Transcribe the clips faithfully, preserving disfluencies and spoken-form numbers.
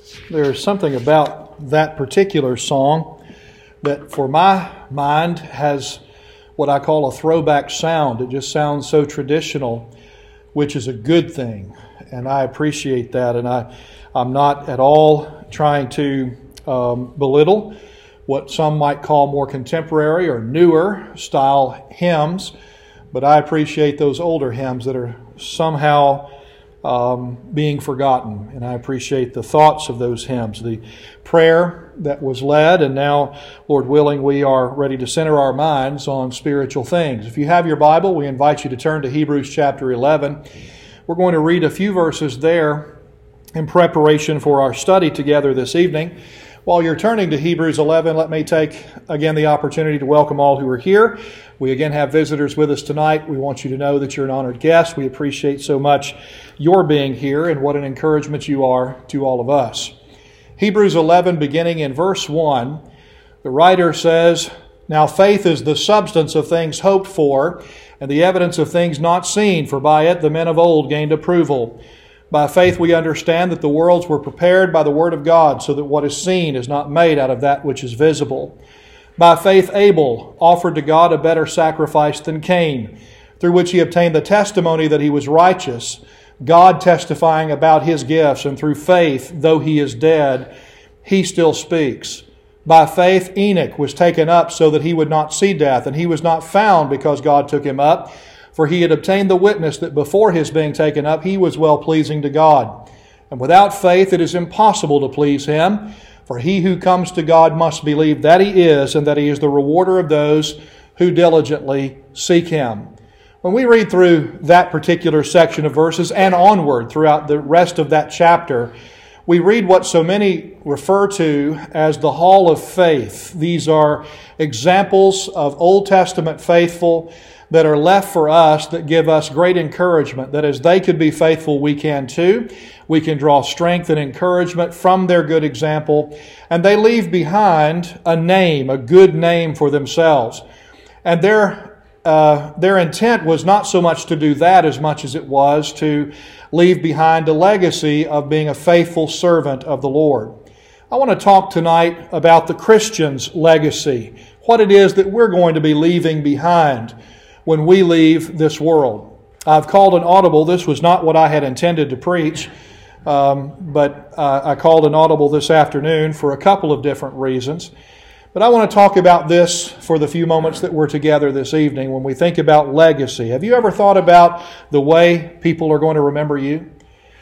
There's something about that particular song that for my mind has what I call a throwback sound. It just sounds so traditional, which is a good thing. And I appreciate that. And I, I'm not at all trying to um, belittle what some might call more contemporary or newer style hymns. But I appreciate those older hymns that are somehow um, being forgotten. And I appreciate the thoughts of those hymns, the prayer that was led. And now, Lord willing, we are ready to center our minds on spiritual things. If you have your Bible, we invite you to turn to Hebrews chapter eleven. We're going to read a few verses there in preparation for our study together this evening. While you're turning to Hebrews eleven, let me take again the opportunity to welcome all who are here. We again have visitors with us tonight. We want you to know that you're an honored guest. We appreciate so much your being here and what an encouragement you are to all of us. Hebrews eleven, beginning in verse one, the writer says, "Now faith is the substance of things hoped for, and the evidence of things not seen, for by it the men of old gained approval. By faith we understand that the worlds were prepared by the word of God, so that what is seen is not made out of that which is visible. By faith Abel offered to God a better sacrifice than Cain, through which he obtained the testimony that he was righteous, God testifying about his gifts, and through faith, though he is dead, he still speaks. By faith Enoch was taken up so that he would not see death, and he was not found because God took him up. For he had obtained the witness that before his being taken up, he was well-pleasing to God. And without faith it is impossible to please him. For he who comes to God must believe that he is, and that he is the rewarder of those who diligently seek him." When we read through that particular section of verses and onward throughout the rest of that chapter, we read what so many refer to as the hall of faith. These are examples of Old Testament faithful that are left for us that give us great encouragement, that as they could be faithful, we can too. We can draw strength and encouragement from their good example, and they leave behind a name, a good name for themselves. And their, uh, their intent was not so much to do that as much as it was to leave behind a legacy of being a faithful servant of the Lord. I want to talk tonight about the Christian's legacy, what it is that we're going to be leaving behind when we leave this world. I've called an audible. This was not what I had intended to preach, um, but uh, I called an audible this afternoon for a couple of different reasons. But I want to talk about this for the few moments that we're together this evening when we think about legacy. Have you ever thought about the way people are going to remember you?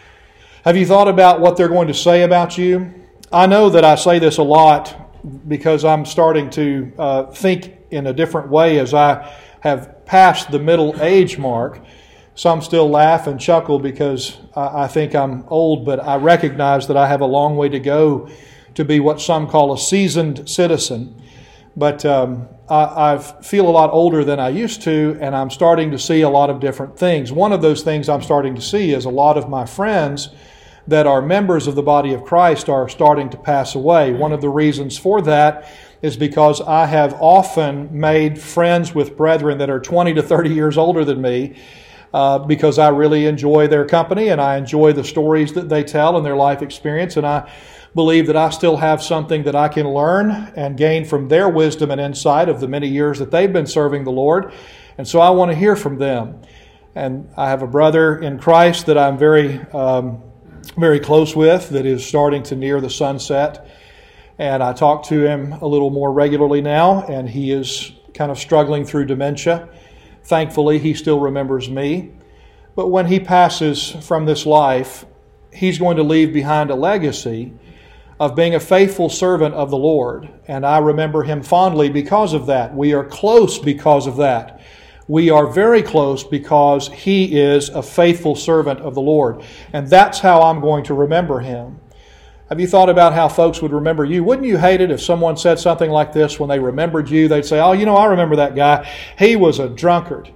Have you thought about what they're going to say about you? I know that I say this a lot because I'm starting to uh, think in a different way as I have passed the middle age mark. Some still laugh and chuckle because I think I'm old, but I recognize that I have a long way to go to be what some call a seasoned citizen. But um, I, I feel a lot older than I used to, and I'm starting to see a lot of different things. One of those things I'm starting to see is a lot of my friends that are members of the body of Christ are starting to pass away. One of the reasons for that is because I have often made friends with brethren that are twenty to thirty years older than me uh, because I really enjoy their company and I enjoy the stories that they tell and their life experience, and I believe that I still have something that I can learn and gain from their wisdom and insight of the many years that they've been serving the Lord, and so I want to hear from them. And I have a brother in Christ that I'm very, um, very close with that is starting to near the sunset. And I talk to him a little more regularly now, and he is kind of struggling through dementia. Thankfully, he still remembers me. But when he passes from this life, he's going to leave behind a legacy of being a faithful servant of the Lord. And I remember him fondly because of that. We are close because of that. We are very close because he is a faithful servant of the Lord. And that's how I'm going to remember him. Have you thought about how folks would remember you? Wouldn't you hate it if someone said something like this when they remembered you? They'd say, "Oh, you know, I remember that guy. He was a drunkard.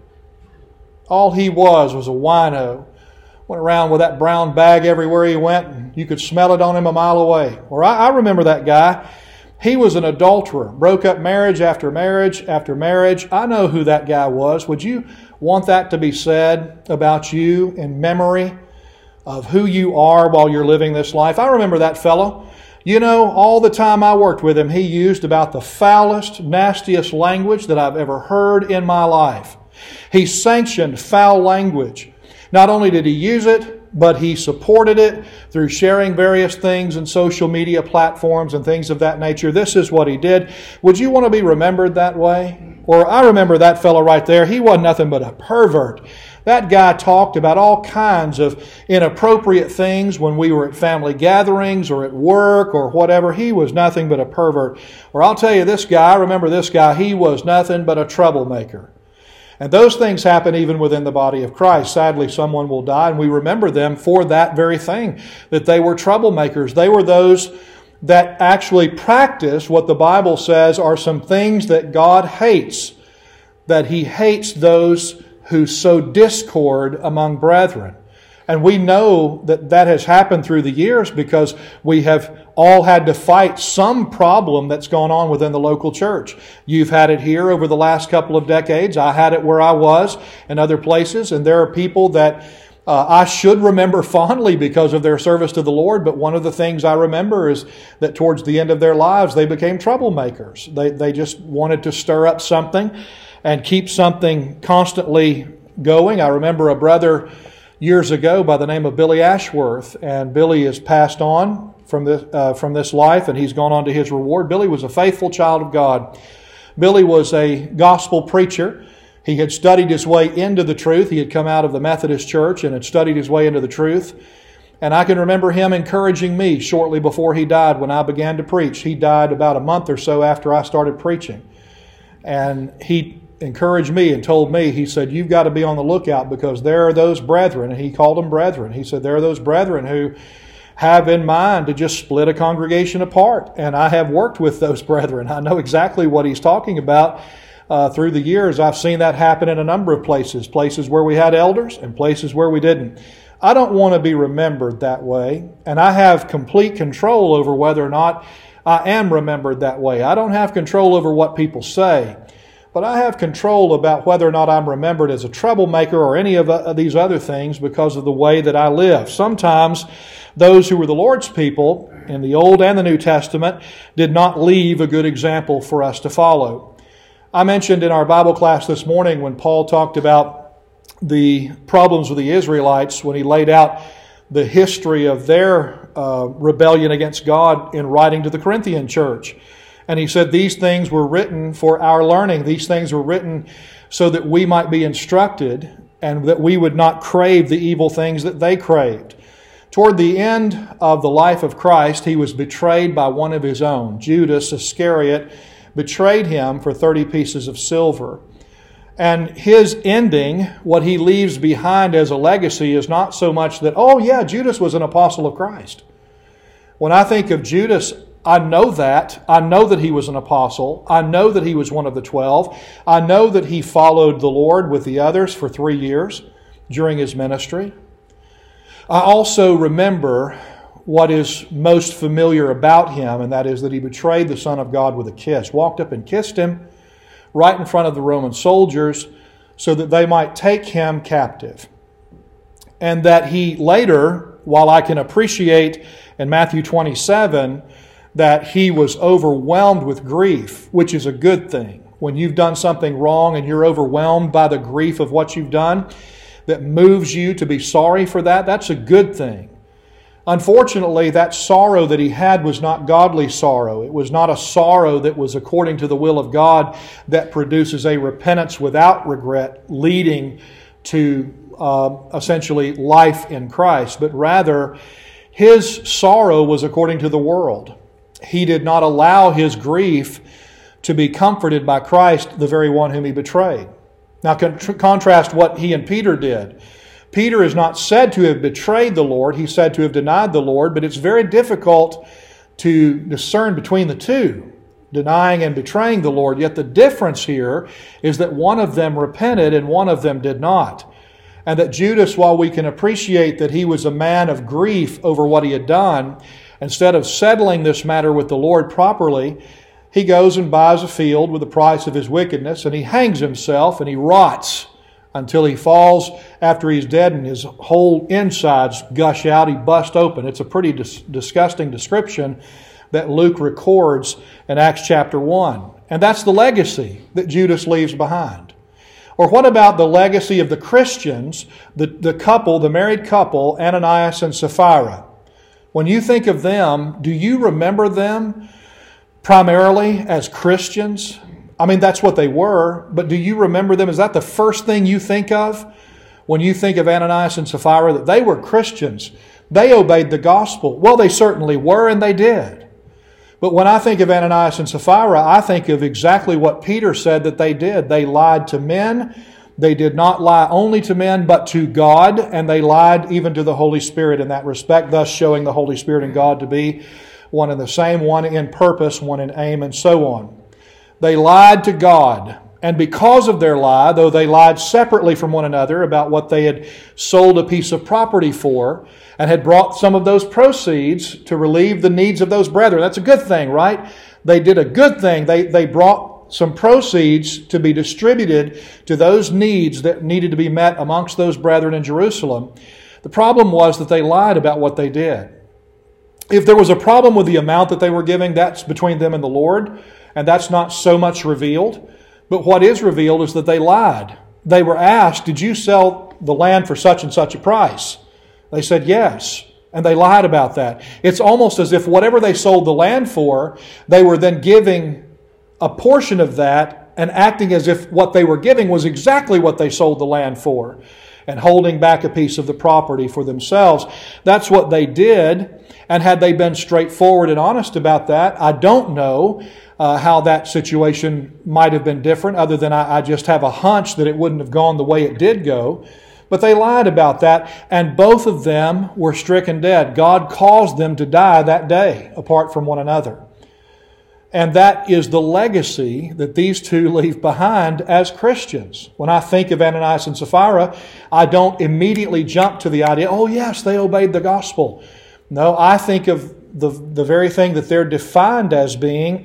All he was was a wino. Went around with that brown bag everywhere he went, and you could smell it on him a mile away." Or, I, I remember that guy. He was an adulterer. Broke up marriage after marriage after marriage. I know who that guy was. Would you want that to be said about you in memory of who you are while you're living this life. I remember that fellow. You know, all the time I worked with him, he used about the foulest, nastiest language that I've ever heard in my life. He sanctioned foul language. Not only did he use it, but he supported it through sharing various things in social media platforms and things of that nature. This is what he did. Would you want to be remembered that way? Or I remember that fellow right there. He wasn't nothing but a pervert. That guy talked about all kinds of inappropriate things when we were at family gatherings or at work or whatever. He was nothing but a pervert. Or I'll tell you, this guy, I remember this guy, he was nothing but a troublemaker. And those things happen even within the body of Christ. Sadly, someone will die, and we remember them for that very thing, that they were troublemakers. They were those that actually practice what the Bible says are some things that God hates, that He hates those who sow discord among brethren. And we know that that has happened through the years because we have all had to fight some problem that's gone on within the local church. You've had it here over the last couple of decades. I had it where I was and other places. And there are people that uh, I should remember fondly because of their service to the Lord. But one of the things I remember is that towards the end of their lives, they became troublemakers. They, they just wanted to stir up something and keep something constantly going. I remember a brother years ago by the name of Billy Ashworth, and Billy has passed on from this, uh, from this life, and he's gone on to his reward. Billy was a faithful child of God. Billy was a gospel preacher. He had studied his way into the truth. He had come out of the Methodist Church and had studied his way into the truth. And I can remember him encouraging me shortly before he died when I began to preach. He died about a month or so after I started preaching. And he encouraged me and told me, he said, you've got to be on the lookout because there are those brethren, and he called them brethren. He said, there are those brethren who have in mind to just split a congregation apart. And I have worked with those brethren. I know exactly what he's talking about. Uh, through the years, I've seen that happen in a number of places, places where we had elders and places where we didn't. I don't want to be remembered that way, and I have complete control over whether or not I am remembered that way. I don't have control over what people say. But I have control about whether or not I'm remembered as a troublemaker or any of these other things because of the way that I live. Sometimes those who were the Lord's people in the Old and the New Testament did not leave a good example for us to follow. I mentioned in our Bible class this morning when Paul talked about the problems with the Israelites, when he laid out the history of their uh, rebellion against God in writing to the Corinthian church. And he said these things were written for our learning. These things were written so that we might be instructed and that we would not crave the evil things that they craved. Toward the end of the life of Christ, he was betrayed by one of his own. Judas Iscariot betrayed him for thirty pieces of silver. And his ending, what he leaves behind as a legacy, is not so much that, oh yeah, Judas was an apostle of Christ. When I think of Judas, I know that. I know that he was an apostle. I know that he was one of the twelve. I know that he followed the Lord with the others for three years during his ministry. I also remember what is most familiar about him, and that is that he betrayed the Son of God with a kiss, walked up and kissed him right in front of the Roman soldiers so that they might take him captive. And that he later, while I can appreciate in Matthew twenty-seven, that he was overwhelmed with grief, which is a good thing. When you've done something wrong and you're overwhelmed by the grief of what you've done, that moves you to be sorry for that, that's a good thing. Unfortunately, that sorrow that he had was not godly sorrow. It was not a sorrow that was according to the will of God that produces a repentance without regret, leading to uh, essentially life in Christ. But rather, his sorrow was according to the world. He did not allow his grief to be comforted by Christ, the very one whom he betrayed. Now con- contrast what he and Peter did. Peter is not said to have betrayed the Lord. He's said to have denied the Lord, but it's very difficult to discern between the two, denying and betraying the Lord. Yet the difference here is that one of them repented and one of them did not. And that Judas, while we can appreciate that he was a man of grief over what he had done, instead of settling this matter with the Lord properly, he goes and buys a field with the price of his wickedness, and he hangs himself and he rots until he falls after he's dead and his whole insides gush out. He busts open. It's a pretty dis- disgusting description that Luke records in Acts chapter one. And that's the legacy that Judas leaves behind. Or what about the legacy of the Christians, the, the couple, the married couple, Ananias and Sapphira? When you think of them, do you remember them primarily as Christians? I mean, that's what they were, but do you remember them? Is that the first thing you think of when you think of Ananias and Sapphira, that they were Christians? They obeyed the gospel. Well, they certainly were, and they did. But when I think of Ananias and Sapphira, I think of exactly what Peter said that they did. They lied to men. They did not lie only to men, but to God, and they lied even to the Holy Spirit in that respect, thus showing the Holy Spirit and God to be one and the same, one in purpose, one in aim, and so on. They lied to God, and because of their lie, though they lied separately from one another about what they had sold a piece of property for and had brought some of those proceeds to relieve the needs of those brethren. That's a good thing, right? They did a good thing. They, they brought some proceeds to be distributed to those needs that needed to be met amongst those brethren in Jerusalem. The problem was that they lied about what they did. If there was a problem with the amount that they were giving, that's between them and the Lord, and that's not so much revealed. But what is revealed is that they lied. They were asked, did you sell the land for such and such a price? They said yes, and they lied about that. It's almost as if whatever they sold the land for, they were then giving a portion of that and acting as if what they were giving was exactly what they sold the land for, and holding back a piece of the property for themselves. That's what they did. And had they been straightforward and honest about that, I don't know uh, how that situation might have been different, other than I, I just have a hunch that it wouldn't have gone the way it did go. But they lied about that, and both of them were stricken dead. God caused them to die that day, apart from one another. And that is the legacy that these two leave behind as Christians. When I think of Ananias and Sapphira, I don't immediately jump to the idea, oh yes, they obeyed the gospel. No, I think of the, the very thing that they're defined as being,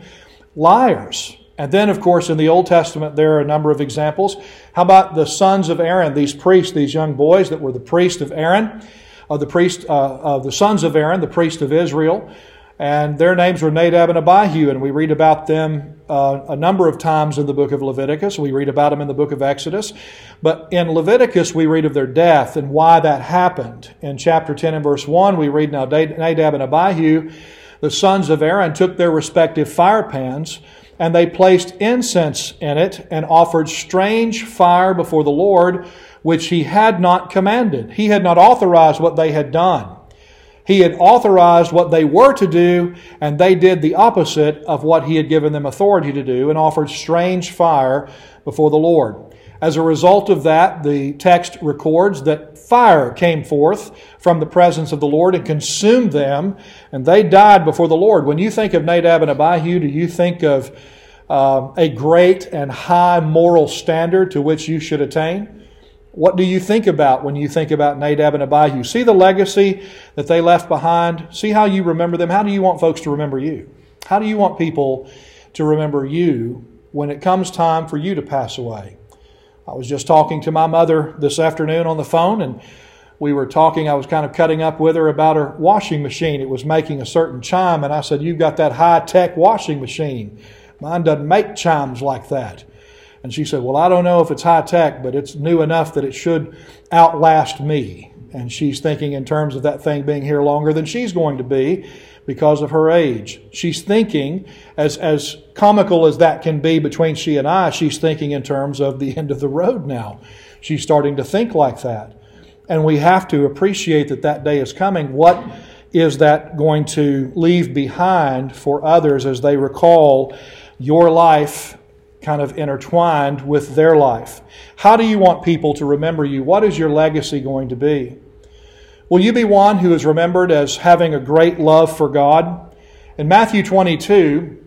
liars. And then, of course, in the Old Testament, there are a number of examples. How about the sons of Aaron, these priests, these young boys that were the priest of Aaron, uh, the priest uh, of the sons of Aaron, the priest of Israel. And their names were Nadab and Abihu, and we read about them uh, a number of times in the book of Leviticus. We read about them in the book of Exodus. But in Leviticus, we read of their death and why that happened. In chapter ten and verse one, we read, now Nadab and Abihu, the sons of Aaron, took their respective fire pans, and they placed incense in it and offered strange fire before the Lord, which he had not commanded. He had not authorized what they had done. He had authorized what they were to do, and they did the opposite of what he had given them authority to do, and offered strange fire before the Lord. As a result of that, the text records that fire came forth from the presence of the Lord and consumed them, and they died before the Lord. When you think of Nadab and Abihu, do you think of uh, a great and high moral standard to which you should attain? What do you think about when you think about Nadab and Abihu? See the legacy that they left behind. See how you remember them. How do you want folks to remember you? How do you want people to remember you when it comes time for you to pass away? I was just talking to my mother this afternoon on the phone, and we were talking, I was kind of cutting up with her about her washing machine. It was making a certain chime, and I said, you've got that high-tech washing machine. Mine doesn't make chimes like that. And she said, well, I don't know if it's high-tech, but it's new enough that it should outlast me. And she's thinking in terms of that thing being here longer than she's going to be because of her age. She's thinking, as, as comical as that can be between she and I, she's thinking in terms of the end of the road now. She's starting to think like that. And we have to appreciate that that day is coming. What is that going to leave behind for others as they recall your life kind of intertwined with their life? How do you want people to remember you? What is your legacy going to be? Will you be one who is remembered as having a great love for God? In Matthew twenty-two,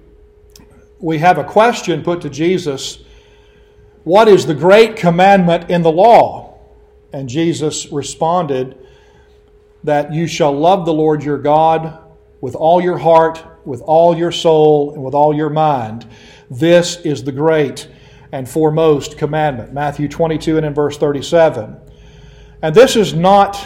we have a question put to Jesus. What is the great commandment in the law? And Jesus responded that you shall love the Lord your God with all your heart, with all your soul, and with all your mind. This is the great and foremost commandment. Matthew twenty-two and in verse thirty-seven. And this is not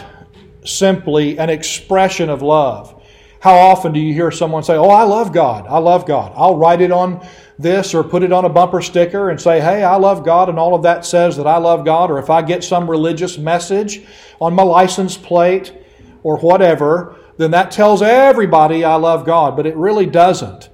simply an expression of love. How often do you hear someone say, oh, I love God, I love God. I'll write it on this or put it on a bumper sticker and say, hey, I love God, and all of that says that I love God. Or if I get some religious message on my license plate or whatever, then that tells everybody I love God, but it really doesn't.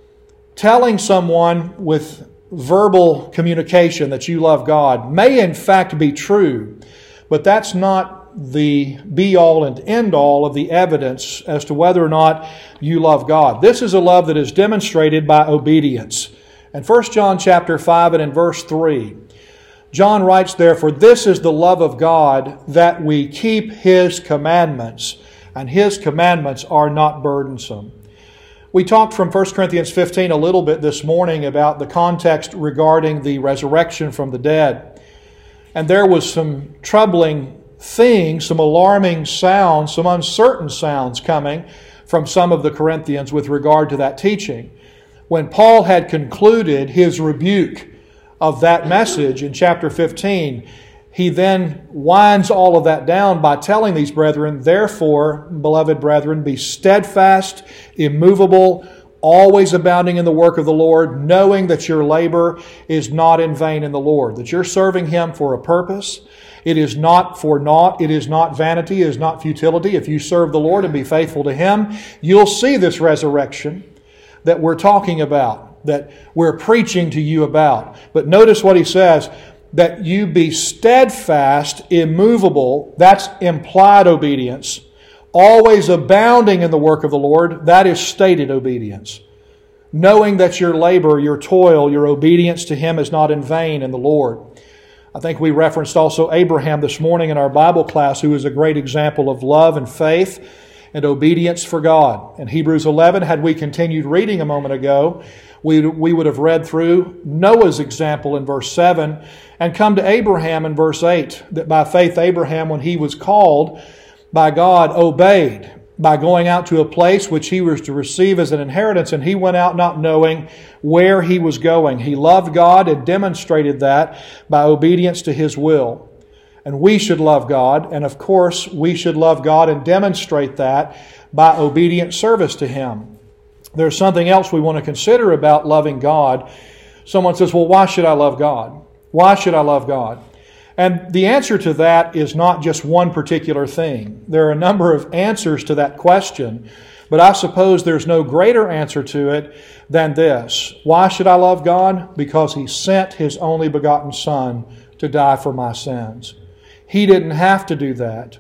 Telling someone with verbal communication that you love God may in fact be true, but that's not the be-all and end-all of the evidence as to whether or not you love God. This is a love that is demonstrated by obedience. In First John chapter five and in verse three, John writes, therefore, this is the love of God, that we keep His commandments, and His commandments are not burdensome. We talked from First Corinthians fifteen a little bit this morning about the context regarding the resurrection from the dead. And there was some troubling things, some alarming sounds, some uncertain sounds coming from some of the Corinthians with regard to that teaching. When Paul had concluded his rebuke of that message in chapter fifteen, he then winds all of that down by telling these brethren, therefore, beloved brethren, be steadfast, immovable, always abounding in the work of the Lord, knowing that your labor is not in vain in the Lord, that you're serving Him for a purpose. It is not for naught. It is not vanity. It is not futility. If you serve the Lord and be faithful to Him, you'll see this resurrection that we're talking about, that we're preaching to you about. But notice what he says, that you be steadfast, immovable. That's implied obedience. Always abounding in the work of the Lord. That is stated obedience. Knowing that your labor, your toil, your obedience to Him is not in vain in the Lord. I think we referenced also Abraham this morning in our Bible class, who is a great example of love and faith and obedience for God. In Hebrews eleven, had we continued reading a moment ago, we, we would have read through Noah's example in verse seven and come to Abraham in verse eight, that by faith Abraham, when he was called by God, obeyed by going out to a place which he was to receive as an inheritance, and he went out not knowing where he was going. He loved God and demonstrated that by obedience to His will. And we should love God, and of course we should love God and demonstrate that by obedient service to Him. There's something else we want to consider about loving God. Someone says, well, why should I love God? Why should I love God? And the answer to that is not just one particular thing. There are a number of answers to that question, but I suppose there's no greater answer to it than this. Why should I love God? Because He sent His only begotten Son to die for my sins. He didn't have to do that.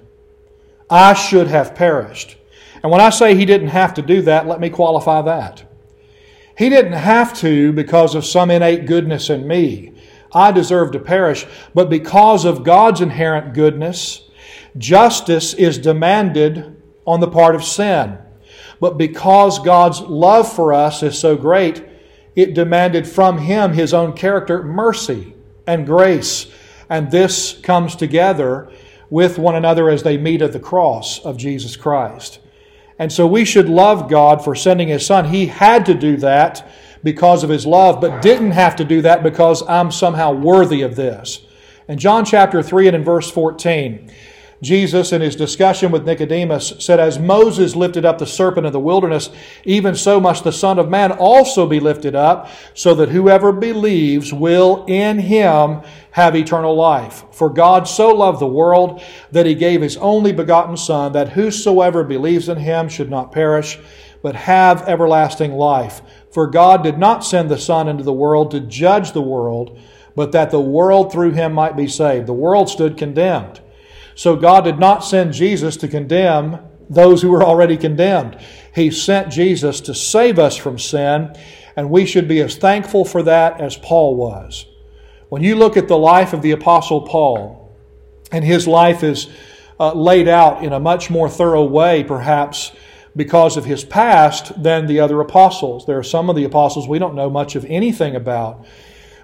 I should have perished. And when I say He didn't have to do that, let me qualify that. He didn't have to because of some innate goodness in me. I deserve to perish, but because of God's inherent goodness, justice is demanded on the part of sin. But because God's love for us is so great, it demanded from Him His own character, mercy and grace. And this comes together with one another as they meet at the cross of Jesus Christ. And so we should love God for sending His Son. He had to do that because of His love, but didn't have to do that because I'm somehow worthy of this. In John chapter three and in verse fourteen, Jesus, in His discussion with Nicodemus, said, as Moses lifted up the serpent in the wilderness, even so must the Son of Man also be lifted up, so that whoever believes will in Him have eternal life. For God so loved the world that He gave His only begotten Son, that whosoever believes in Him should not perish, but have everlasting life. For God did not send the Son into the world to judge the world, but that the world through Him might be saved. The world stood condemned. So God did not send Jesus to condemn those who were already condemned. He sent Jesus to save us from sin, and we should be as thankful for that as Paul was. When you look at the life of the Apostle Paul, and his life is uh, laid out in a much more thorough way, perhaps, because of his past than the other apostles. There are some of the apostles we don't know much of anything about.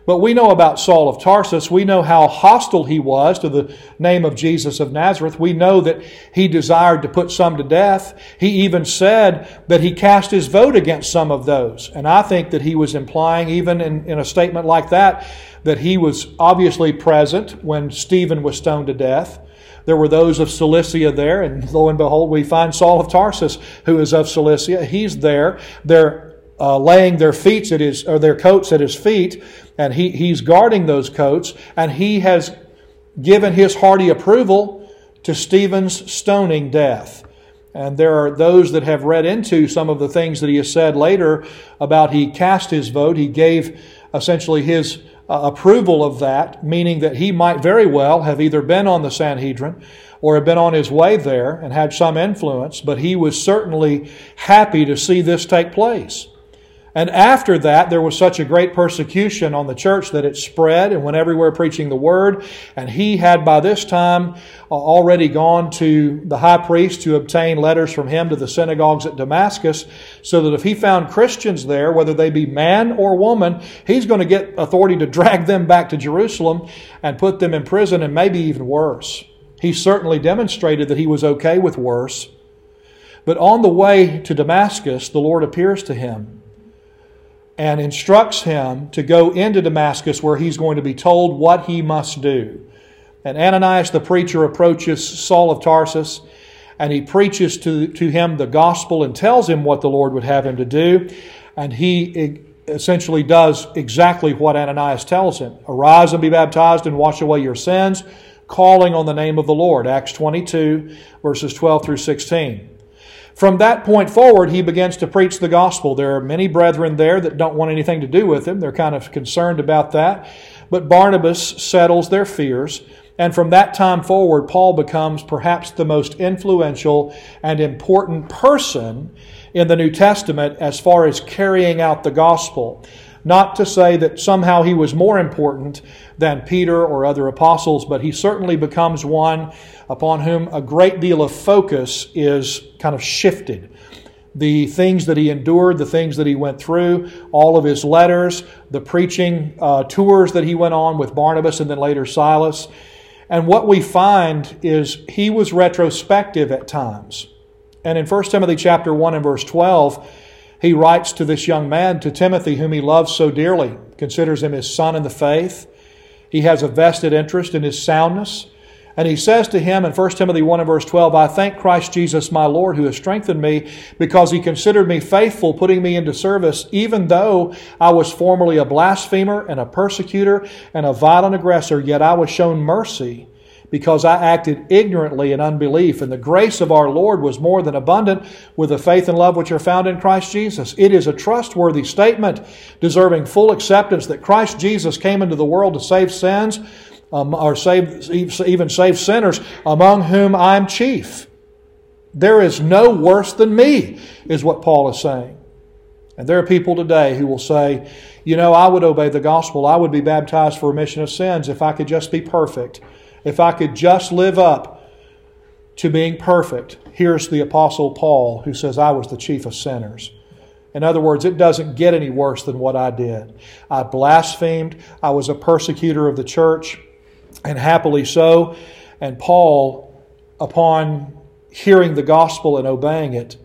But we know about Saul of Tarsus. We know how hostile he was to the name of Jesus of Nazareth. We know that he desired to put some to death. He even said that he cast his vote against some of those. And I think that he was implying, even in, in a statement like that, that he was obviously present when Stephen was stoned to death. There were those of Cilicia there, and lo and behold, we find Saul of Tarsus, who is of Cilicia. He's there. They're uh, laying their feet at his, or their coats at his feet, and he, he's guarding those coats, and he has given his hearty approval to Stephen's stoning death. And there are those that have read into some of the things that he has said later about he cast his vote. He gave essentially his uh, approval of that, meaning that he might very well have either been on the Sanhedrin or have been on his way there and had some influence, but he was certainly happy to see this take place. And after that, there was such a great persecution on the church that it spread and went everywhere preaching the word. And he had by this time already gone to the high priest to obtain letters from him to the synagogues at Damascus, so that if he found Christians there, whether they be man or woman, he's going to get authority to drag them back to Jerusalem and put them in prison, and maybe even worse. He certainly demonstrated that he was okay with worse. But on the way to Damascus, the Lord appears to him and instructs him to go into Damascus, where he's going to be told what he must do. And Ananias the preacher approaches Saul of Tarsus, and he preaches to, to him the gospel and tells him what the Lord would have him to do. And he essentially does exactly what Ananias tells him. Arise and be baptized and wash away your sins, calling on the name of the Lord. Acts twenty-two, verses twelve through sixteen. From that point forward, he begins to preach the gospel. There are many brethren there that don't want anything to do with him. They're kind of concerned about that. But Barnabas settles their fears. And from that time forward, Paul becomes perhaps the most influential and important person in the New Testament as far as carrying out the gospel. Not to say that somehow he was more important than Peter or other apostles, but he certainly becomes one upon whom a great deal of focus is kind of shifted. The things that he endured, the things that he went through, all of his letters, the preaching uh, tours that he went on with Barnabas and then later Silas. And what we find is he was retrospective at times. And in First Timothy chapter one and verse twelve, he writes to this young man, to Timothy, whom he loves so dearly, considers him his son in the faith. He has a vested interest in his soundness. And he says to him in First Timothy one and verse twelve, I thank Christ Jesus my Lord, who has strengthened me, because he considered me faithful, putting me into service, even though I was formerly a blasphemer and a persecutor and a violent aggressor, yet I was shown mercy, because I acted ignorantly in unbelief. And the grace of our Lord was more than abundant with the faith and love which are found in Christ Jesus. It is a trustworthy statement, deserving full acceptance, that Christ Jesus came into the world to save sins, um, or save, even save sinners, among whom I'm chief. There is no worse than me, is what Paul is saying. And there are people today who will say, you know, I would obey the gospel. I would be baptized for remission of sins if I could just be perfect. If I could just live up to being perfect. Here's the Apostle Paul, who says, I was the chief of sinners. In other words, it doesn't get any worse than what I did. I blasphemed. I was a persecutor of the church, and happily so. And Paul, upon hearing the gospel and obeying it,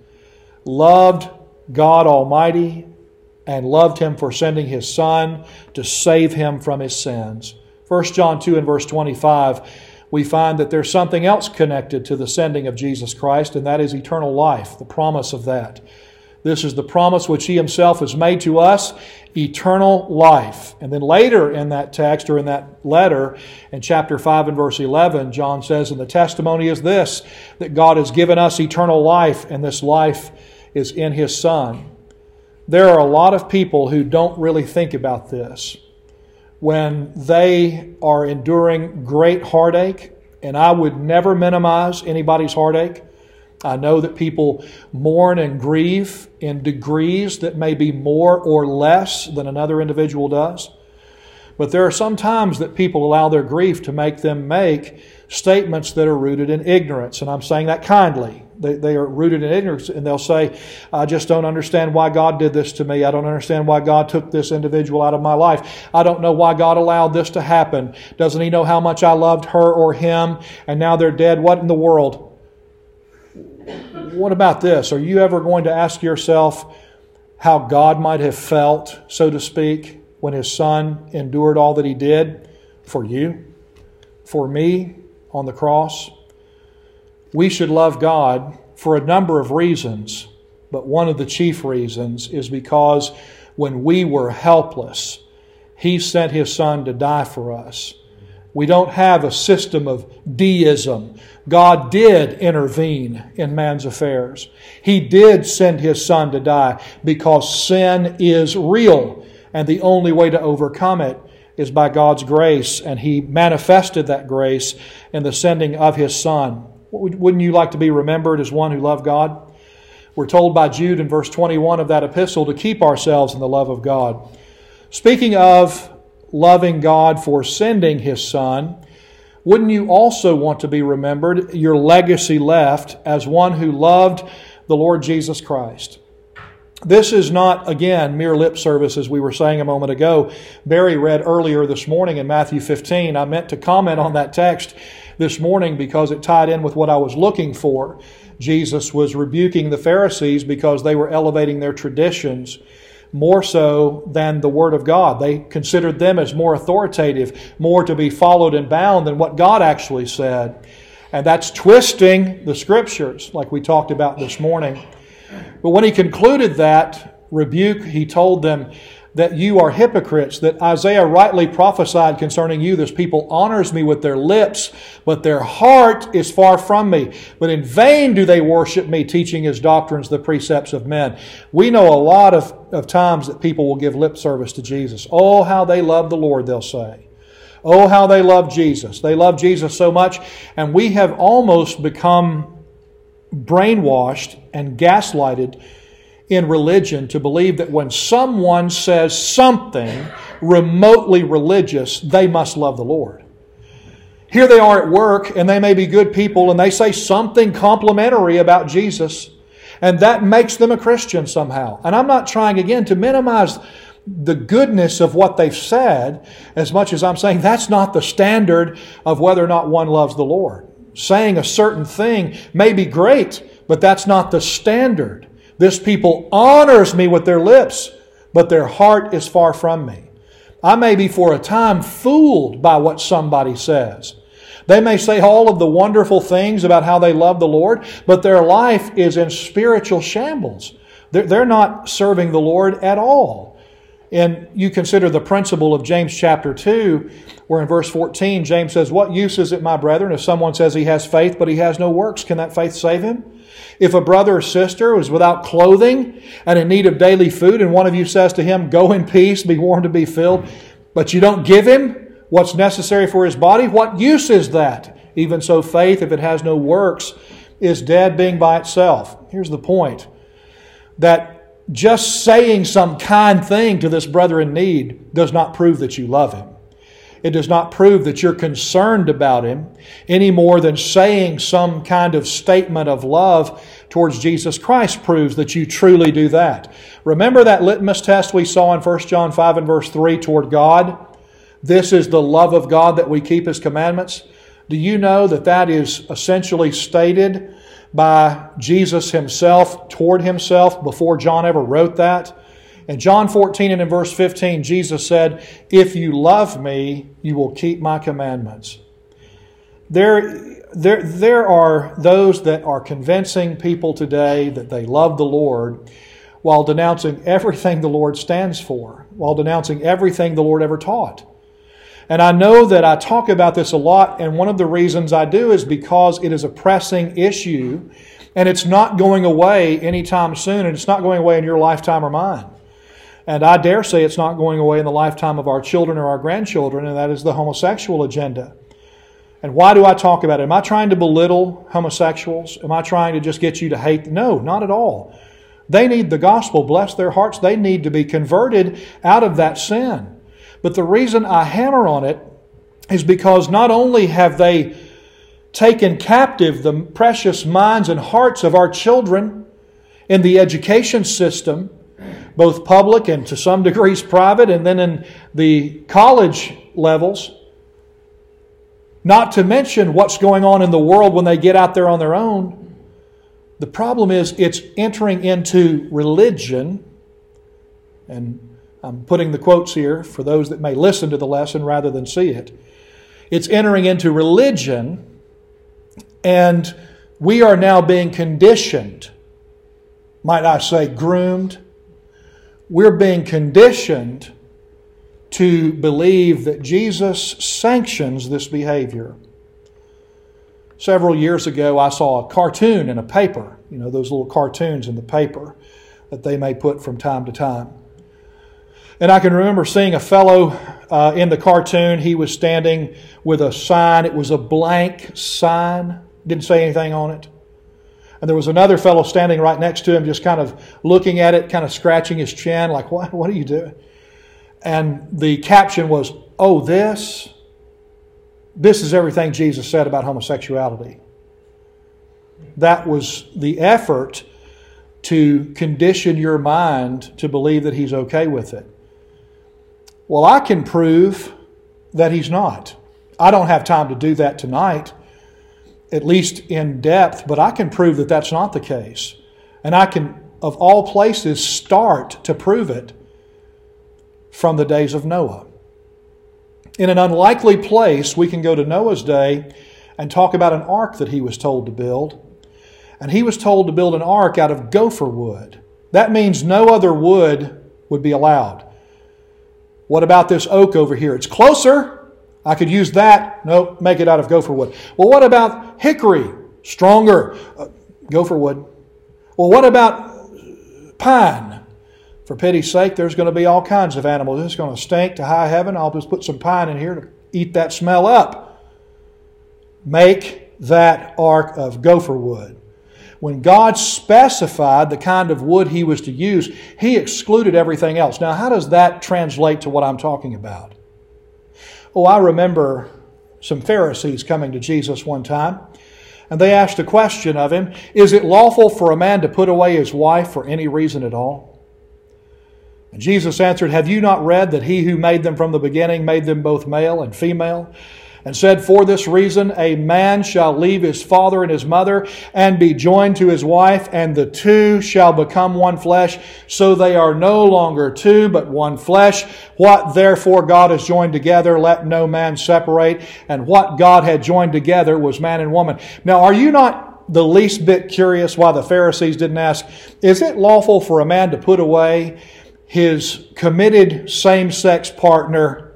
loved God Almighty and loved Him for sending His Son to save him from his sins. First John two and verse twenty-five, we find that there's something else connected to the sending of Jesus Christ, and that is eternal life, the promise of that. This is the promise which He Himself has made to us, eternal life. And then later in that text, or in that letter, in chapter five and verse eleven, John says, and the testimony is this, that God has given us eternal life, and this life is in His Son. There are a lot of people who don't really think about this. When they are enduring great heartache, and I would never minimize anybody's heartache. I know that people mourn and grieve in degrees that may be more or less than another individual does. But there are some times that people allow their grief to make them make statements that are rooted in ignorance. And I'm saying that kindly. They, they are rooted in ignorance, and they'll say, I just don't understand why God did this to me. I don't understand why God took this individual out of my life. I don't know why God allowed this to happen. Doesn't He know how much I loved her or him, and now they're dead? What in the world? What about this? Are you ever going to ask yourself how God might have felt, so to speak, when His Son endured all that He did for you, for me on the cross? We should love God for a number of reasons, but one of the chief reasons is because when we were helpless, He sent His Son to die for us. We don't have a system of deism. God did intervene in man's affairs. He did send His Son to die because sin is real, and the only way to overcome it is by God's grace, and He manifested that grace in the sending of His Son. Wouldn't you like to be remembered as one who loved God? We're told by Jude in verse twenty-one of that epistle to keep ourselves in the love of God. Speaking of loving God for sending His Son, wouldn't you also want to be remembered, your legacy left, as one who loved the Lord Jesus Christ? This is not, again, mere lip service, as we were saying a moment ago. Barry read earlier this morning in Matthew fifteen. I meant to comment on that text this morning because it tied in with what I was looking for. Jesus was rebuking the Pharisees because they were elevating their traditions more so than the Word of God. They considered them as more authoritative, more to be followed and bound than what God actually said. And that's twisting the Scriptures, like we talked about this morning. But when He concluded that rebuke, He told them that you are hypocrites, that Isaiah rightly prophesied concerning you. This people honors me with their lips, but their heart is far from me. But in vain do they worship me, teaching as doctrines the precepts of men. We know a lot of, of times that people will give lip service to Jesus. Oh, how they love the Lord, they'll say. Oh, how they love Jesus. They love Jesus so much, and we have almost become brainwashed and gaslighted in religion to believe that when someone says something remotely religious, they must love the Lord. Here they are at work, and they may be good people, and they say something complimentary about Jesus, and that makes them a Christian somehow. And I'm not trying, again, to minimize the goodness of what they've said as much as I'm saying that's not the standard of whether or not one loves the Lord. Saying a certain thing may be great, but that's not the standard. This people honors me with their lips, but their heart is far from me. I may be for a time fooled by what somebody says. They may say all of the wonderful things about how they love the Lord, but their life is in spiritual shambles. They're not serving the Lord at all. And you consider the principle of James chapter two, where in verse fourteen, James says, what use is it, my brethren, if someone says he has faith, but he has no works? Can that faith save him? If a brother or sister is without clothing and in need of daily food, and one of you says to him, go in peace, be warmed and be filled, but you don't give him what's necessary for his body, what use is that? Even so, faith, if it has no works, is dead being by itself. Here's the point, that just saying some kind thing to this brother in need does not prove that you love him. It does not prove that you're concerned about him any more than saying some kind of statement of love towards Jesus Christ proves that you truly do that. Remember that litmus test we saw in First John five and verse three toward God? This is the love of God, that we keep His commandments. Do you know that that is essentially stated by Jesus Himself toward Himself before John ever wrote that? In John fourteen and in verse fifteen, Jesus said, if you love me, you will keep my commandments. There, there, there are those that are convincing people today that they love the Lord while denouncing everything the Lord stands for, while denouncing everything the Lord ever taught. And I know that I talk about this a lot, and one of the reasons I do is because it is a pressing issue, and it's not going away anytime soon, and it's not going away in your lifetime or mine. And I dare say it's not going away in the lifetime of our children or our grandchildren, and that is the homosexual agenda. And why do I talk about it? Am I trying to belittle homosexuals? Am I trying to just get you to hate? No, not at all. They need the gospel. Bless their hearts. They need to be converted out of that sin. But the reason I hammer on it is because not only have they taken captive the precious minds and hearts of our children in the education system, both public and to some degrees private, and then in the college levels. Not to mention what's going on in the world when they get out there on their own. The problem is it's entering into religion, and I'm putting the quotes here for those that may listen to the lesson rather than see it. It's entering into religion, and we are now being conditioned, might I say groomed. We're being conditioned to believe that Jesus sanctions this behavior. Several years ago, I saw a cartoon in a paper, you know, those little cartoons in the paper that they may put from time to time. And I can remember seeing a fellow uh, in the cartoon. He was standing with a sign. It was a blank sign. Didn't say anything on it. And there was another fellow standing right next to him, just kind of looking at it, kind of scratching his chin, like, what, what are you doing? And the caption was, oh, this, this is everything Jesus said about homosexuality. That was the effort to condition your mind to believe that he's okay with it. Well, I can prove that he's not. I don't have time to do that tonight, at least in depth, but I can prove that that's not the case. And I can, of all places, start to prove it from the days of Noah. In an unlikely place, we can go to Noah's day and talk about an ark that he was told to build. And he was told to build an ark out of gopher wood. That means no other wood would be allowed. What about this oak over here? It's closer. I could use that. Nope, make it out of gopher wood. Well, what about hickory? Stronger. Uh, gopher wood. Well, what about pine? For pity's sake, there's going to be all kinds of animals. It's going to stink to high heaven. I'll just put some pine in here to eat that smell up. Make that ark of gopher wood. When God specified the kind of wood he was to use, he excluded everything else. Now, how does that translate to what I'm talking about? Oh, I remember some Pharisees coming to Jesus one time, and they asked a question of him, is it lawful for a man to put away his wife for any reason at all? And Jesus answered, have you not read that he who made them from the beginning made them both male and female? And said, for this reason a man shall leave his father and his mother and be joined to his wife, and the two shall become one flesh. So they are no longer two, but one flesh. What therefore God has joined together, let no man separate. And what God had joined together was man and woman. Now, are you not the least bit curious why the Pharisees didn't ask, is it lawful for a man to put away his committed same-sex partner?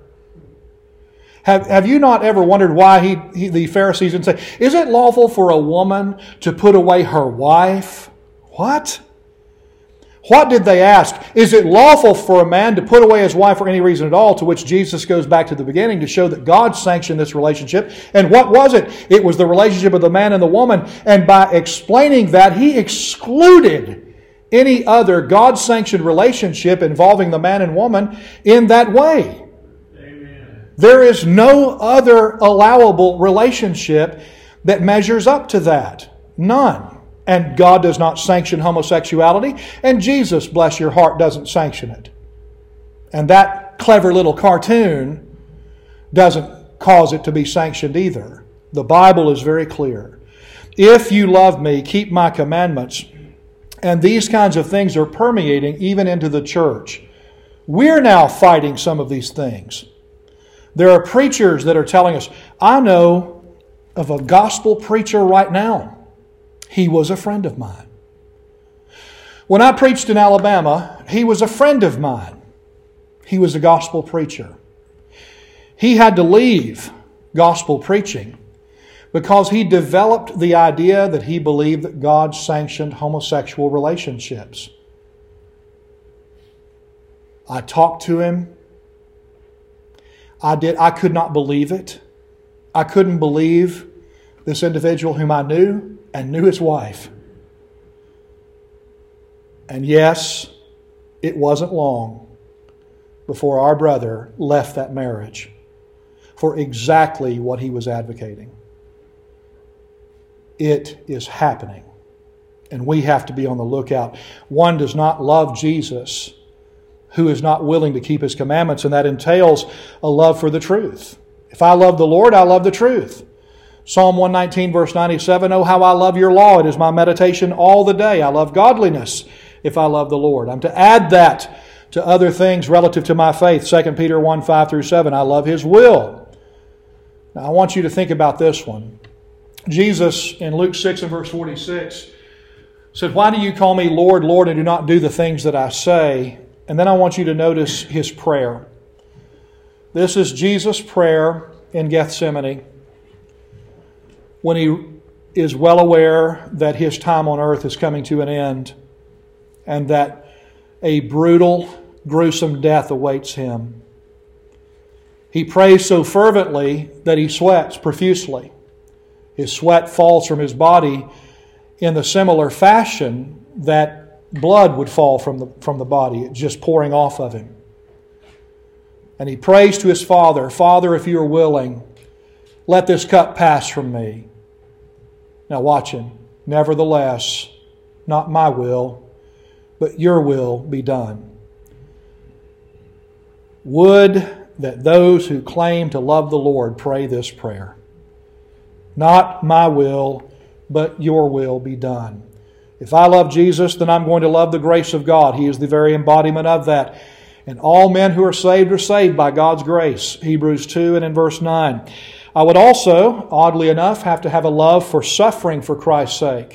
Have, have you not ever wondered why he, he, the Pharisees didn't say, is it lawful for a woman to put away her wife? What? What did they ask? Is it lawful for a man to put away his wife for any reason at all? To which Jesus goes back to the beginning to show that God sanctioned this relationship. And what was it? It was the relationship of the man and the woman. And by explaining that, he excluded any other God-sanctioned relationship involving the man and woman in that way. Amen. There is no other allowable relationship that measures up to that. None. And God does not sanction homosexuality, and Jesus, bless your heart, doesn't sanction it. And that clever little cartoon doesn't cause it to be sanctioned either. The Bible is very clear. If you love me, keep my commandments. And these kinds of things are permeating even into the church. We're now fighting some of these things. There are preachers that are telling us, I know of a gospel preacher right now. He was a friend of mine. When I preached in Alabama, he was a friend of mine. He was a gospel preacher. He had to leave gospel preaching because he developed the idea that he believed that God sanctioned homosexual relationships. I talked to him. I did. I could not believe it. I couldn't believe this individual whom I knew and knew his wife. And yes, it wasn't long before our brother left that marriage for exactly what he was advocating. it is happening. And we have to be on the lookout. One does not love Jesus who is not willing to keep His commandments, and that entails a love for the truth. If I love the Lord, I love the truth. Psalm one nineteen, verse ninety-seven, "Oh, how I love your law. It is my meditation all the day. I love godliness if I love the Lord." I'm to add that to other things relative to my faith. Second Peter one, five through seven, I love His will. Now, I want you to think about this one. Jesus, in Luke six and verse forty-six, said, "Why do you call me Lord, Lord, and do not do the things that I say?" And then I want you to notice His prayer. This is Jesus' prayer in Gethsemane when He is well aware that His time on earth is coming to an end and that a brutal, gruesome death awaits Him. He prays so fervently that He sweats profusely. His sweat falls from His body in the similar fashion that blood would fall from the, from the body, just pouring off of Him. And He prays to His Father, "Father, if you are willing, let this cup pass from me." Now watch Him. "Nevertheless, not my will, but your will be done." Would that those who claim to love the Lord pray this prayer. Not my will, but your will be done. If I love Jesus, then I'm going to love the grace of God. He is the very embodiment of that. And all men who are saved are saved by God's grace. Hebrews two and in verse nine. I would also, oddly enough, have to have a love for suffering for Christ's sake.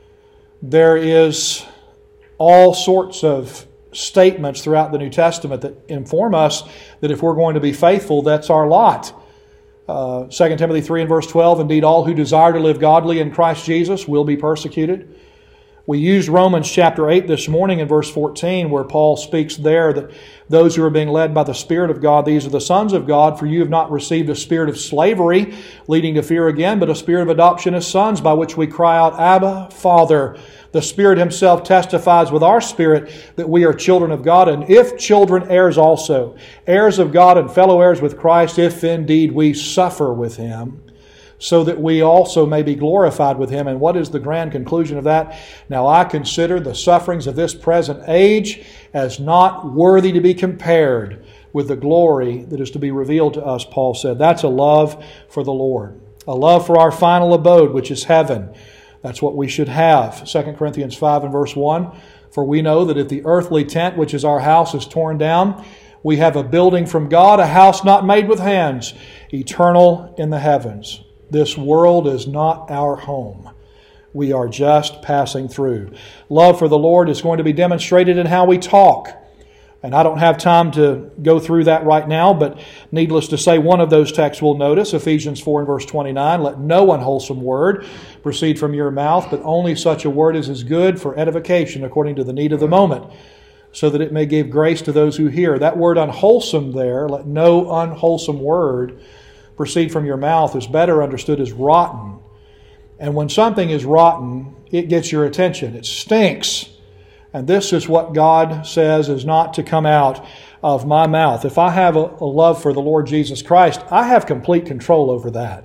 There is all sorts of statements throughout the New Testament that inform us that if we're going to be faithful, that's our lot. Uh, Second Timothy three and verse twelve, "Indeed, all who desire to live godly in Christ Jesus will be persecuted." We used Romans chapter eight this morning in verse fourteen, where Paul speaks there that those who are being led by the Spirit of God, these are the sons of God, for you have not received a spirit of slavery, leading to fear again, but a spirit of adoption as sons, by which we cry out, "Abba, Father." The Spirit Himself testifies with our spirit that we are children of God, and if children, heirs also, heirs of God and fellow heirs with Christ, if indeed we suffer with Him, so that we also may be glorified with Him. And what is the grand conclusion of that? "Now I consider the sufferings of this present age as not worthy to be compared with the glory that is to be revealed to us," Paul said. That's a love for the Lord. A love for our final abode, which is heaven. That's what we should have. Second Corinthians five and verse one, "For we know that if the earthly tent, which is our house, is torn down, we have a building from God, a house not made with hands, eternal in the heavens." This world is not our home. We are just passing through. Love for the Lord is going to be demonstrated in how we talk. And I don't have time to go through that right now, but needless to say, one of those texts we'll notice, Ephesians four and verse twenty-nine, "Let no unwholesome word proceed from your mouth, but only such a word as is good for edification according to the need of the moment, so that it may give grace to those who hear." That word unwholesome there, "let no unwholesome word proceed from your mouth," is better understood as rotten. And when something is rotten, it gets your attention. It stinks. And this is what God says is not to come out of my mouth. If I have a, a love for the Lord Jesus Christ, I have complete control over that.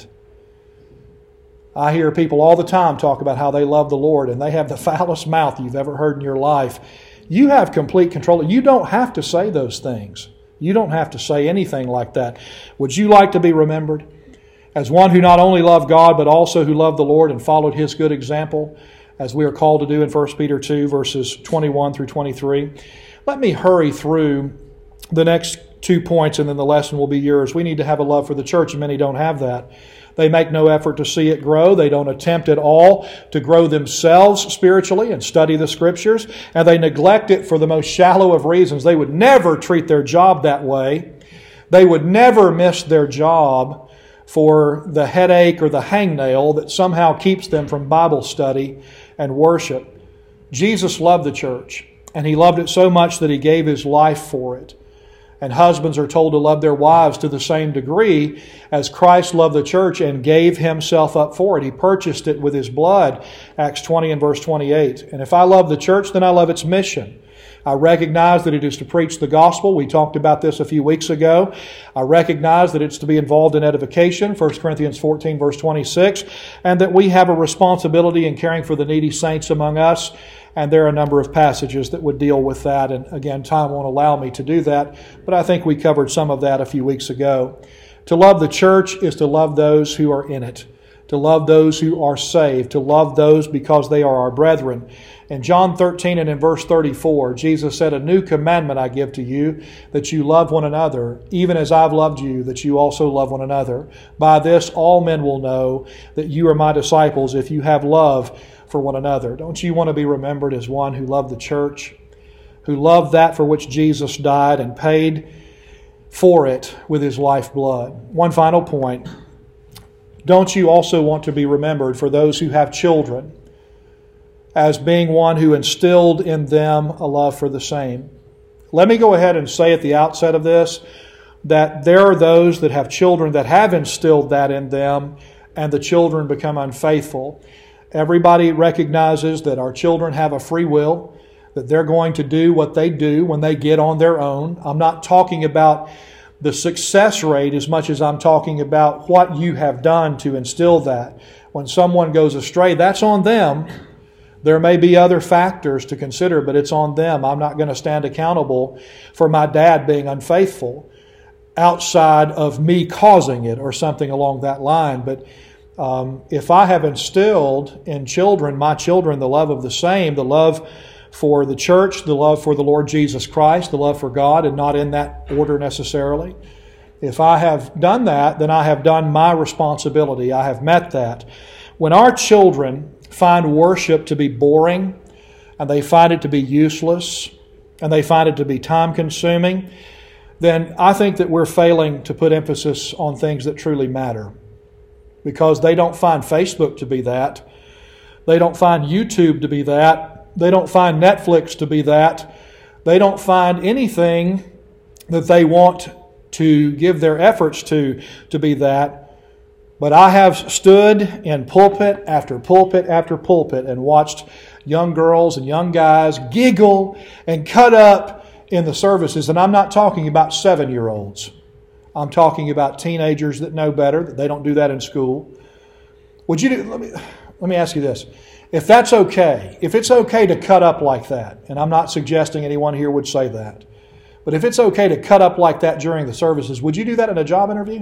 I hear people all the time talk about how they love the Lord and they have the foulest mouth you've ever heard in your life. You have complete control. You don't have to say those things. You don't have to say anything like that. Would you like to be remembered as one who not only loved God, but also who loved the Lord and followed His good example, as we are called to do in First Peter two, verses twenty-one through twenty-three? Let me hurry through the next two points and then the lesson will be yours. We need to have a love for the church, and many don't have that. They make no effort to see it grow. They don't attempt at all to grow themselves spiritually and study the Scriptures, and they neglect it for the most shallow of reasons. They would never treat their job that way. They would never miss their job for the headache or the hangnail that somehow keeps them from Bible study and worship. Jesus loved the church, and He loved it so much that He gave His life for it. And husbands are told to love their wives to the same degree as Christ loved the church and gave Himself up for it. He purchased it with His blood, Acts twenty and verse twenty-eight. And if I love the church, then I love its mission. I recognize that it is to preach the gospel. We talked about this a few weeks ago. I recognize that it's to be involved in edification, First Corinthians fourteen, verse twenty-six, and that we have a responsibility in caring for the needy saints among us. And there are a number of passages that would deal with that. And again, time won't allow me to do that, but I think we covered some of that a few weeks ago. To love the church is to love those who are in it, to love those who are saved, to love those because they are our brethren. In John thirteen and in verse thirty-four, Jesus said, "A new commandment I give to you, that you love one another, even as I've loved you, that you also love one another. By this all men will know that you are my disciples, if you have love for one another." Don't you want to be remembered as one who loved the church, who loved that for which Jesus died and paid for it with His lifeblood? One final point. Don't you also want to be remembered for those who have children as being one who instilled in them a love for the same? Let me go ahead and say at the outset of this that there are those that have children that have instilled that in them, and the children become unfaithful. Everybody recognizes that our children have a free will, that they're going to do what they do when they get on their own. I'm not talking about the success rate as much as I'm talking about what you have done to instill that. When someone goes astray, that's on them. There may be other factors to consider, but it's on them. I'm not going to stand accountable for my dad being unfaithful outside of me causing it or something along that line. But um, if I have instilled in children, my children, the love of the same, the love for the church, the love for the Lord Jesus Christ, the love for God, and not in that order necessarily. If I have done that, then I have done my responsibility. I have met that. When our children find worship to be boring, and they find it to be useless, and they find it to be time-consuming, then I think that we're failing to put emphasis on things that truly matter. Because they don't find Facebook to be that. They don't find YouTube to be that. They don't find Netflix to be that. They don't find anything that they want to give their efforts to to be that. But I have stood in pulpit after pulpit after pulpit and watched young girls and young guys giggle and cut up in the services. And I'm not talking about seven-year-olds. I'm talking about teenagers that know better, that they don't do that in school. Would you do, let me let me ask you this. If that's okay, if it's okay to cut up like that, and I'm not suggesting anyone here would say that, but if it's okay to cut up like that during the services, would you do that in a job interview?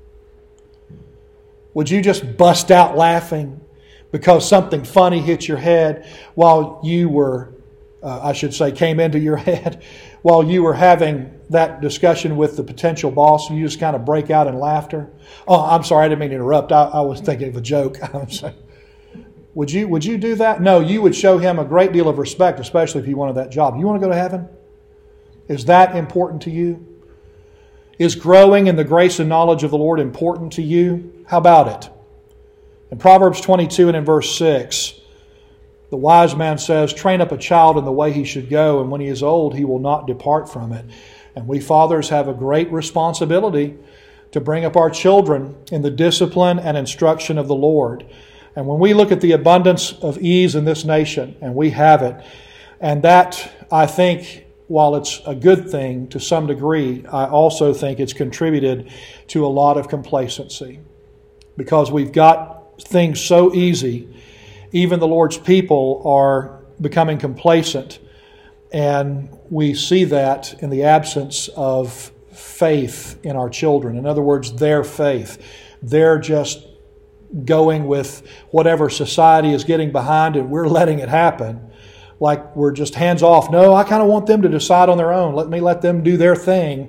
Would you just bust out laughing because something funny hit your head while you were, uh, I should say, came into your head, while you were having that discussion with the potential boss, and you just kind of break out in laughter? Oh, I'm sorry, I didn't mean to interrupt. I, I was thinking of a joke. I'm sorry. Would you, would you do that? No, you would show him a great deal of respect, especially if you wanted that job. You want to go to heaven? Is that important to you? Is growing in the grace and knowledge of the Lord important to you? How about it? In Proverbs twenty-two and in verse six, the wise man says, "Train up a child in the way he should go, and when he is old, he will not depart from it." And we fathers have a great responsibility to bring up our children in the discipline and instruction of the Lord. And when we look at the abundance of ease in this nation, and we have it, and that, I think, while it's a good thing to some degree, I also think it's contributed to a lot of complacency. Because we've got things so easy, even the Lord's people are becoming complacent. And we see that in the absence of faith in our children. In other words, their faith. They're just going with whatever society is getting behind, and we're letting it happen. Like we're just hands off. No, I kind of want them to decide on their own. Let me let them do their thing.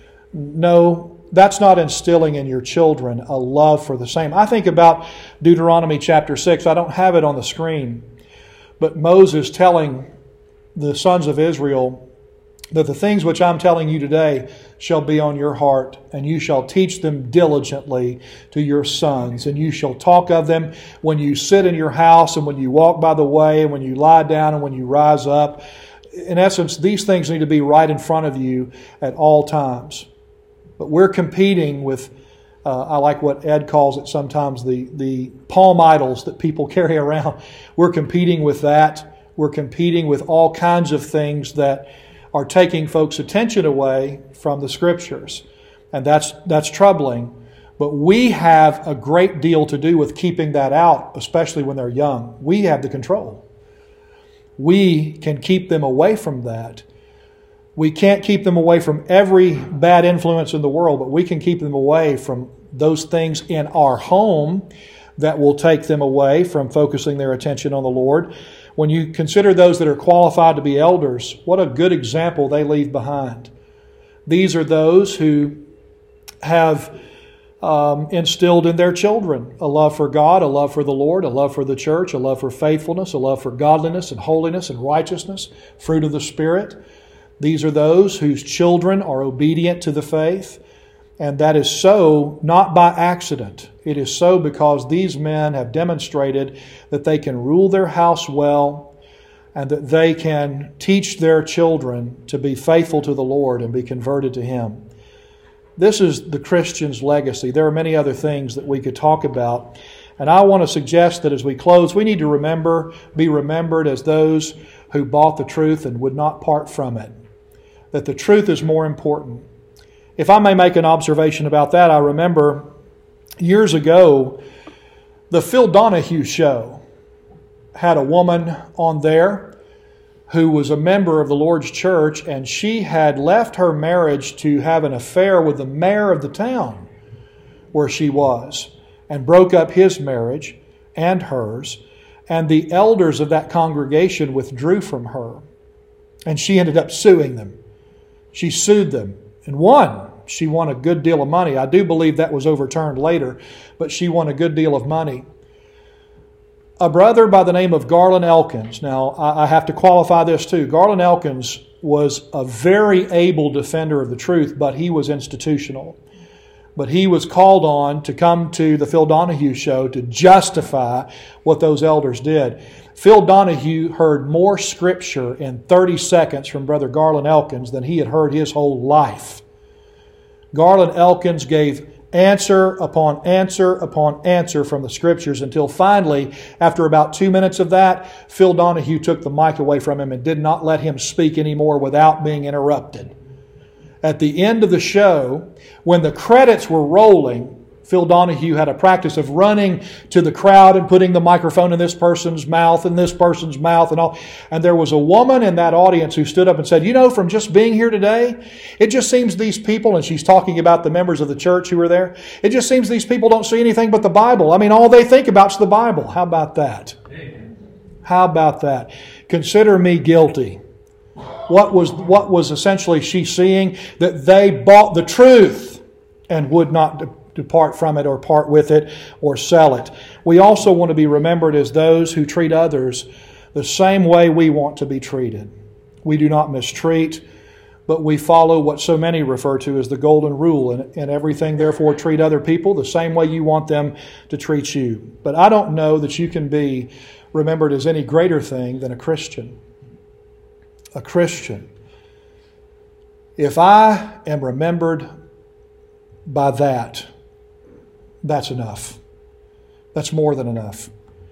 No, that's not instilling in your children a love for the same. I think about Deuteronomy chapter six. I don't have it on the screen. But Moses telling the sons of Israel that the things which I'm telling you today shall be on your heart, and you shall teach them diligently to your sons, and you shall talk of them when you sit in your house, and when you walk by the way, and when you lie down, and when you rise up. In essence, these things need to be right in front of you at all times. But we're competing with, uh, I like what Ed calls it sometimes, the, the palm idols that people carry around. We're competing with that. we're competing with all kinds of things that are taking folks' attention away from the Scriptures. And that's that's troubling. But we have a great deal to do with keeping that out, especially when they're young. We have the control. We can keep them away from that. We can't keep them away from every bad influence in the world, but we can keep them away from those things in our home that will take them away from focusing their attention on the Lord. When you consider those that are qualified to be elders, what a good example they leave behind. These are those who have um, instilled in their children a love for God, a love for the Lord, a love for the church, a love for faithfulness, a love for godliness and holiness and righteousness, fruit of the Spirit. These are those whose children are obedient to the faith. And that is so not by accident. It is so because these men have demonstrated that they can rule their house well and that they can teach their children to be faithful to the Lord and be converted to Him. This is the Christian's legacy. There are many other things that we could talk about. And I want to suggest that as we close, we need to remember, be remembered as those who bought the truth and would not part from it. That the truth is more important. If I may make an observation about that, I remember years ago, the Phil Donahue show had a woman on there who was a member of the Lord's church, and she had left her marriage to have an affair with the mayor of the town where she was, and broke up his marriage and hers, and the elders of that congregation withdrew from her, and she ended up suing them. She sued them and won. She won a good deal of money. I do believe that was overturned later, but she won a good deal of money. A brother by the name of Garland Elkins. Now, I have to qualify this too. Garland Elkins was a very able defender of the truth, but he was institutional. But he was called on to come to the Phil Donahue show to justify what those elders did. Phil Donahue heard more Scripture in thirty seconds from Brother Garland Elkins than he had heard his whole life. Garland Elkins gave answer upon answer upon answer from the Scriptures until finally, after about two minutes of that, Phil Donahue took the mic away from him and did not let him speak anymore without being interrupted. At the end of the show, when the credits were rolling, Phil Donahue had a practice of running to the crowd and putting the microphone in this person's mouth and this person's mouth and all. And there was a woman in that audience who stood up and said, you know, from just being here today, it just seems these people, and she's talking about the members of the church who were there, it just seems these people don't see anything but the Bible. I mean, all they think about is the Bible. How about that? How about that? Consider me guilty. What was, what was essentially she seeing? That they bought the truth and would not de- depart from it or part with it or sell it. We also want to be remembered as those who treat others the same way we want to be treated. We do not mistreat, but we follow what so many refer to as the golden rule. And in everything, therefore, treat other people the same way you want them to treat you. But I don't know that you can be remembered as any greater thing than a Christian. A Christian. If I am remembered by that, that's enough. That's more than enough.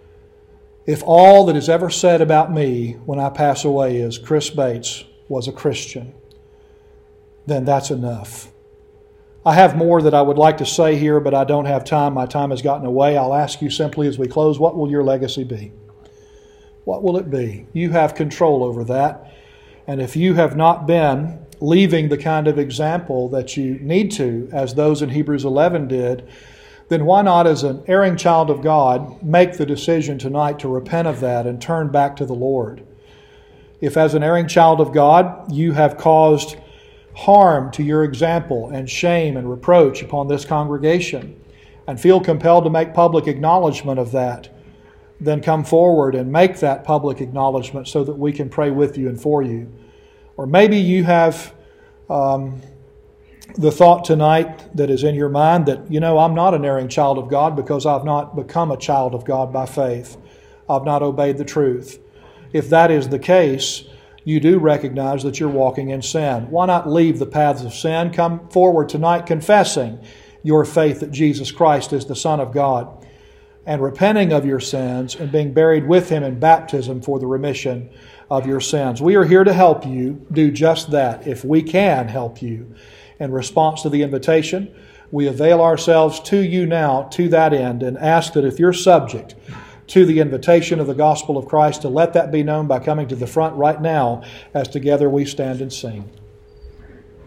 If all that is ever said about me when I pass away is Chris Bates was a Christian, then that's enough. I have more that I would like to say here, but I don't have time. My time has gotten away. I'll ask you simply as we close, what will your legacy be? What will it be? You have control over that. And if you have not been leaving the kind of example that you need to, as those in Hebrews eleven did, then why not, as an erring child of God, make the decision tonight to repent of that and turn back to the Lord? If as an erring child of God, you have caused harm to your example and shame and reproach upon this congregation and feel compelled to make public acknowledgement of that, then come forward and make that public acknowledgement so that we can pray with you and for you. Or maybe you have um, the thought tonight that is in your mind that, you know, I'm not an erring child of God because I've not become a child of God by faith. I've not obeyed the truth. If that is the case, you do recognize that you're walking in sin. Why not leave the paths of sin? Come forward tonight confessing your faith that Jesus Christ is the Son of God. and repenting of your sins and being buried with Him in baptism for the remission of your sins. We are here to help you do just that. If we can help you in response to the invitation, we avail ourselves to you now to that end and ask that if you're subject to the invitation of the gospel of Christ, to let that be known by coming to the front right now as together we stand and sing.